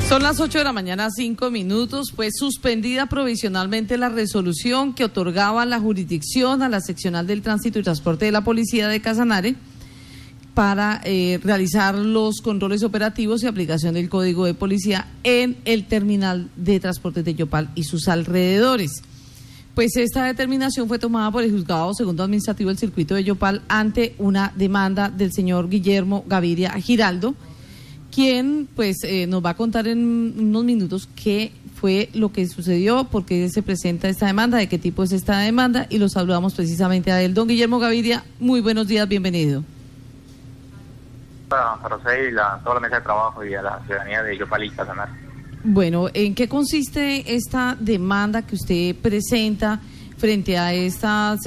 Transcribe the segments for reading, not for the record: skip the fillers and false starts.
Son las 8 de la mañana, 5 minutos. Fue suspendida provisionalmente la resolución que otorgaba la jurisdicción a la seccional del tránsito y transporte de la policía de Casanare para realizar los controles operativos y aplicación del código de policía en el terminal de transportes de Yopal y sus alrededores. Pues esta determinación fue tomada por el Juzgado Segundo Administrativo del Circuito de Yopal ante una demanda del señor Guillermo Gaviria Giraldo, quien pues nos va a contar en unos minutos qué fue lo que sucedió, por qué se presenta esta demanda, de qué tipo es esta demanda, y lo saludamos precisamente a él. Don Guillermo Gaviria, muy buenos días, bienvenido. Para usted y toda la mesa de trabajo y a la ciudadanía de Yopal y Casanare. Bueno, ¿en qué consiste esta demanda que usted presenta frente a estas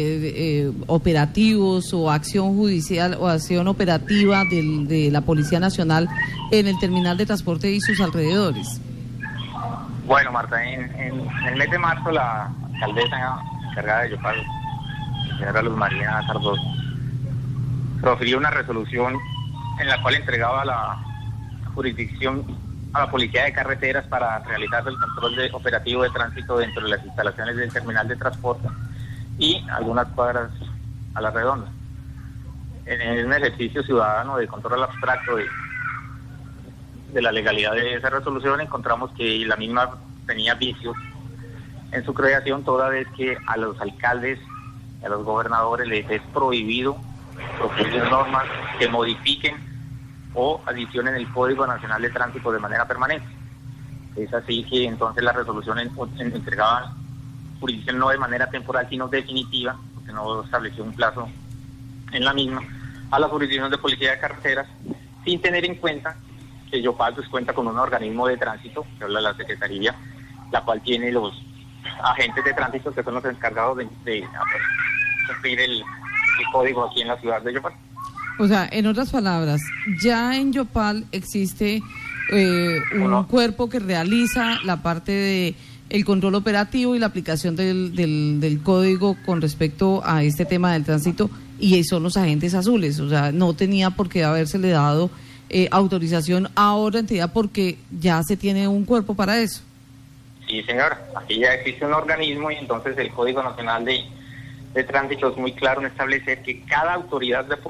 operativos o acción judicial o acción operativa de la Policía Nacional en el terminal de transporte y sus alrededores? Bueno, Marta, en el mes de marzo la alcaldesa encargada de Yopal, la señora Luz María Cardoso, profirió una resolución en la cual entregaba la jurisdicción a la Policía de Carreteras para realizar el control operativo de tránsito dentro de las instalaciones del terminal de transporte y algunas cuadras a la redonda. En un ejercicio ciudadano de control abstracto de la legalidad de esa resolución, encontramos que la misma tenía vicios en su creación, toda vez que a los alcaldes y a los gobernadores les es prohibido proferir normas que modifiquen o adicionen el Código Nacional de Tránsito de manera permanente. Es así que entonces la resolución entregaba jurisdicción no de manera temporal, sino definitiva, porque no estableció un plazo en la misma, a la jurisdicción de Policía de Carreteras, sin tener en cuenta que Yopal pues cuenta con un organismo de tránsito, que habla la Secretaría, la cual tiene los agentes de tránsito que son los encargados de cumplir el código aquí en la ciudad de Yopal. O sea, en otras palabras, ya en Yopal existe un cuerpo que realiza la parte de el control operativo y la aplicación del código con respecto a este tema del tránsito, y son los agentes azules. O sea, no tenía por qué habérsele dado autorización a otra entidad porque ya se tiene un cuerpo para eso. Sí, señor. Aquí ya existe un organismo y entonces el Código Nacional de Tránsito es muy claro en establecer que cada autoridad de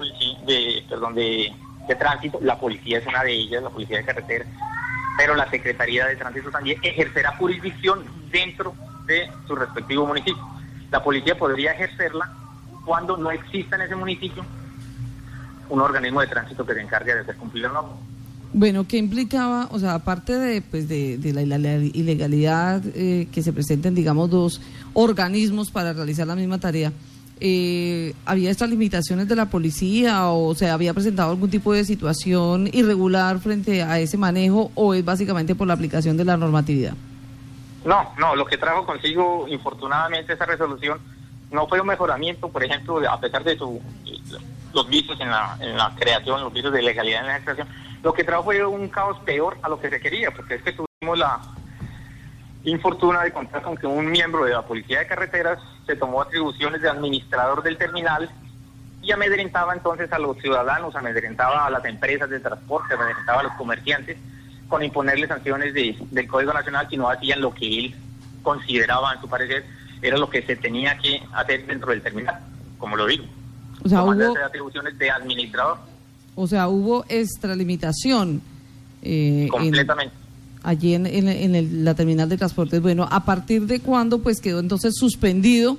tránsito, la policía es una de ellas, la Policía de Carretera, pero la Secretaría de Tránsito también ejercerá jurisdicción dentro de su respectivo municipio. La policía podría ejercerla cuando no exista en ese municipio un organismo de tránsito que se encargue de hacer cumplir la norma. Bueno, ¿qué implicaba? O sea, aparte de la ilegalidad que se presenten, digamos, dos organismos para realizar la misma tarea, ¿había estas limitaciones de la policía o se había presentado algún tipo de situación irregular frente a ese manejo, o es básicamente por la aplicación de la normatividad? No, lo que trajo consigo, infortunadamente, esa resolución no fue un mejoramiento, por ejemplo, a pesar de los vicios en la creación, los vicios de legalidad en la creación. Lo que trajo fue un caos peor a lo que se quería, porque es que tuvimos la infortuna de contar con que un miembro de la Policía de Carreteras se tomó atribuciones de administrador del terminal y amedrentaba entonces a los ciudadanos, amedrentaba a las empresas de transporte, amedrentaba a los comerciantes con imponerles sanciones del Código Nacional si no hacían lo que él consideraba, en su parecer, era lo que se tenía que hacer dentro del terminal, como lo digo. O sea, hubo atribuciones de administrador. O sea, hubo extralimitación. Completamente. Allí en la terminal de transportes. Bueno, ¿a partir de cuándo pues quedó entonces suspendido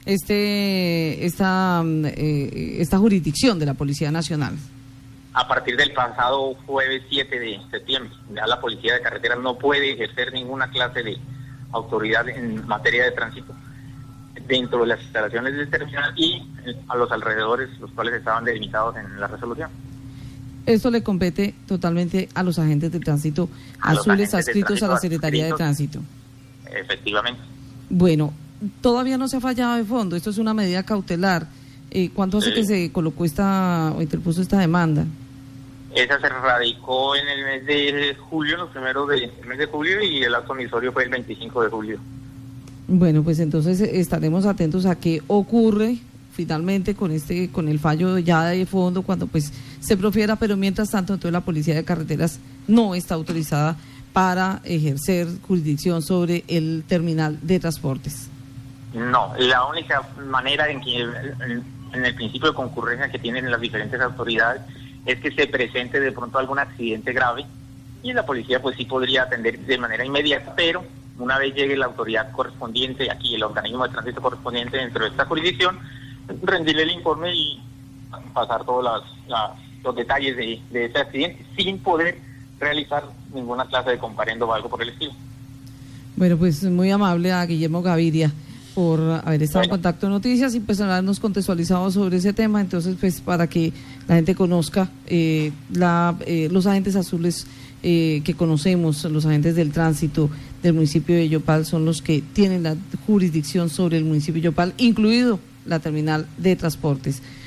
esta jurisdicción de la Policía Nacional? A partir del pasado jueves 7 de septiembre. Ya la Policía de Carreteras no puede ejercer ninguna clase de autoridad en materia de tránsito dentro de las instalaciones del terminal y a los alrededores, los cuales estaban delimitados en la resolución. Esto le compete totalmente a los agentes de tránsito azules adscritos a la Secretaría de Tránsito. Efectivamente. Bueno, todavía no se ha fallado de fondo, esto es una medida cautelar. ¿Cuánto hace que se colocó o interpuso esta demanda? Esa se radicó en el mes de julio, los primeros del mes de julio, y el acto emisorio fue el 25 de julio. Bueno, pues entonces estaremos atentos a qué ocurre finalmente con el fallo ya de fondo cuando pues se profiera, pero mientras tanto entonces la Policía de Carreteras no está autorizada para ejercer jurisdicción sobre el terminal de transportes. No, la única manera en que en el principio de concurrencia que tienen las diferentes autoridades es que se presente de pronto algún accidente grave y la policía pues sí podría atender de manera inmediata, pero una vez llegue la autoridad correspondiente aquí, el organismo de tránsito correspondiente dentro de esta jurisdicción, rendirle el informe y pasar todos los detalles de ese accidente sin poder realizar ninguna clase de comparendo o algo por el estilo. Bueno, pues muy amable a Guillermo Gaviria por haber estado en Contacto Noticias y pues habernos contextualizado sobre ese tema. Entonces, pues para que la gente conozca los agentes azules que conocemos, los agentes del tránsito del municipio de Yopal son los que tienen la jurisdicción sobre el municipio de Yopal, incluido la terminal de transportes.